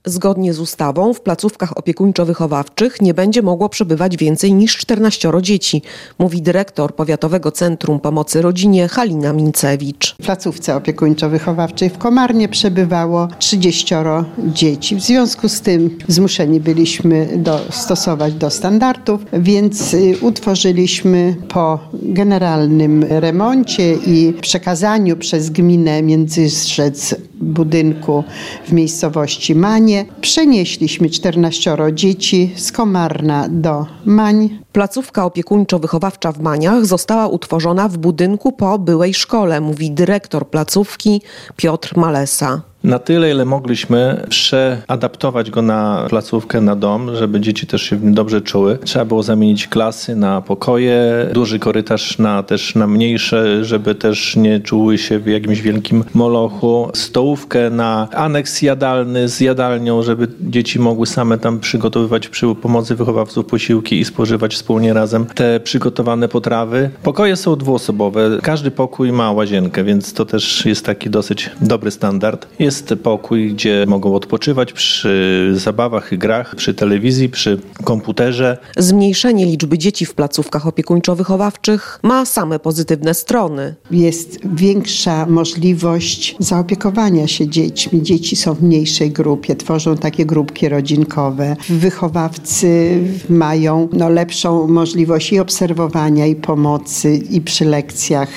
Zgodnie z ustawą w placówkach opiekuńczo-wychowawczych nie będzie mogło przebywać więcej niż 14 dzieci, mówi dyrektor Powiatowego Centrum Pomocy Rodzinie Halina Mincewicz. W placówce opiekuńczo-wychowawczej w Komarnie przebywało 30 dzieci. W związku z tym zmuszeni byliśmy stosować do standardów, więc utworzyliśmy po generalnym remoncie i przekazaniu przez gminę Międzyrzec budynku w miejscowości Manie przenieśliśmy 14 dzieci z Komarna do Mań. Placówka opiekuńczo-wychowawcza w Maniach została utworzona w budynku po byłej szkole, mówi dyrektor placówki Piotr Malesa. Na tyle, ile mogliśmy przeadaptować go na placówkę, na dom, żeby dzieci też się w nim dobrze czuły. Trzeba było zamienić klasy na pokoje, duży korytarz też na mniejsze, żeby też nie czuły się w jakimś wielkim molochu. Stołówkę na aneks jadalny z jadalnią, żeby dzieci mogły same tam przygotowywać przy pomocy wychowawców posiłki i spożywać wspólnie razem te przygotowane potrawy. Pokoje są dwuosobowe. Każdy pokój ma łazienkę, więc to też jest taki dosyć dobry standard. Jest pokój, gdzie mogą odpoczywać przy zabawach i grach, przy telewizji, przy komputerze. Zmniejszenie liczby dzieci w placówkach opiekuńczo-wychowawczych ma same pozytywne strony. Jest większa możliwość zaopiekowania się dziećmi. Dzieci są w mniejszej grupie, tworzą takie grupki rodzinkowe. Wychowawcy mają lepszą możliwość i obserwowania, i pomocy, i przy lekcjach,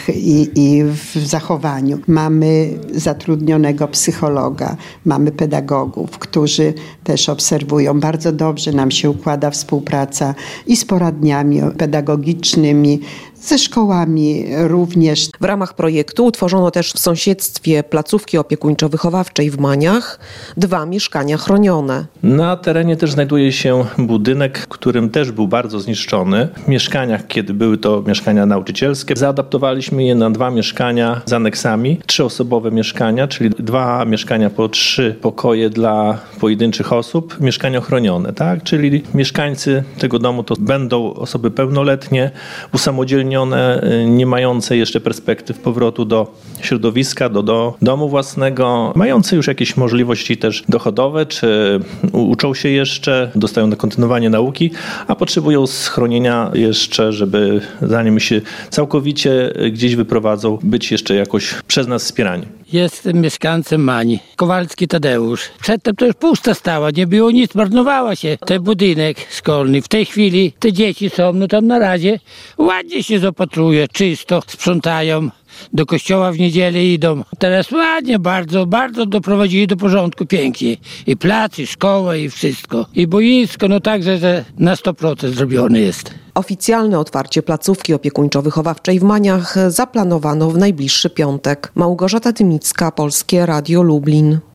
i w zachowaniu. Mamy zatrudnionego psychologa, mamy pedagogów, którzy też obserwują. Bardzo dobrze nam się układa współpraca i z poradniami pedagogicznymi, ze szkołami również. W ramach projektu utworzono też w sąsiedztwie placówki opiekuńczo-wychowawczej w Maniach 2 mieszkania chronione. Na terenie też znajduje się budynek, którym też był bardzo zniszczony. W mieszkaniach, kiedy były to mieszkania nauczycielskie, zaadaptowaliśmy je na 2 mieszkania z aneksami, 3-osobowe mieszkania, czyli 2 mieszkania po 3 pokoje dla pojedynczych osób, mieszkania chronione, tak? Czyli mieszkańcy tego domu to będą osoby pełnoletnie, usamodzielnione, nie mające jeszcze perspektyw powrotu do środowiska, do domu własnego, mające już jakieś możliwości też dochodowe, czy uczą się jeszcze, dostają na kontynuowanie nauki, a potrzebują schronienia jeszcze, żeby zanim się całkowicie gdzieś wyprowadzą, być jeszcze jakoś przez nas wspierani. Jestem mieszkańcem Mani. Kowalski Tadeusz. Przedtem to już pusta stała, nie było nic, marnowała się ten budynek szkolny. W tej chwili te dzieci są, tam na razie ładnie się zaopatruje, czysto, sprzątają. Do kościoła w niedzielę idą. Teraz ładnie, bardzo, bardzo doprowadzili do porządku, pięknie. I plac, i szkoła, i wszystko. I boisko, także że na 100% zrobione jest. Oficjalne otwarcie placówki opiekuńczo-wychowawczej w Maniach zaplanowano w najbliższy piątek. Małgorzata Tymicka, Polskie Radio Lublin.